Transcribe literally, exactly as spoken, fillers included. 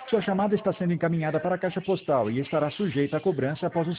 Sua chamada está sendo encaminhada para a caixa postal e estará sujeita a cobrança após o